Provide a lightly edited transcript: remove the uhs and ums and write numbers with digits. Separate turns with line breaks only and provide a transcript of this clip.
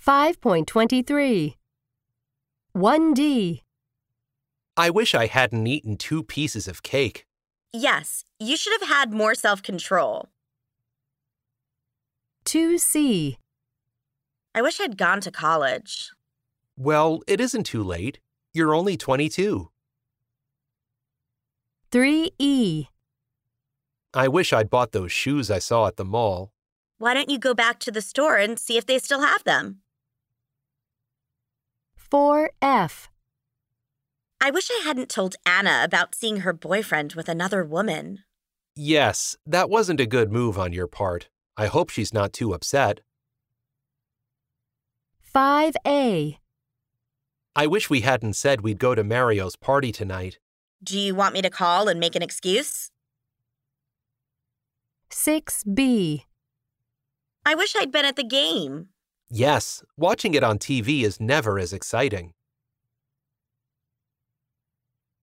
5.23 1D.
I wish I hadn't eaten 2 pieces of cake.
Yes, you should have had more self-control.
2C.
I wish I'd gone to college.
Well, it isn't too late. You're only 22.
3E.
I wish I'd bought those shoes I saw at the mall.
Why don't you go back to the store and see if they still have them?
4F.
I wish I hadn't told Anna about seeing her boyfriend with another woman.
Yes, that wasn't a good move on your part. I hope she's not too upset.
5A.
I wish we hadn't said we'd go to Mario's party tonight.
Do you want me to call and make an excuse?
6B.
I wish I'd been at the game.
Yes, watching it on TV is never as exciting.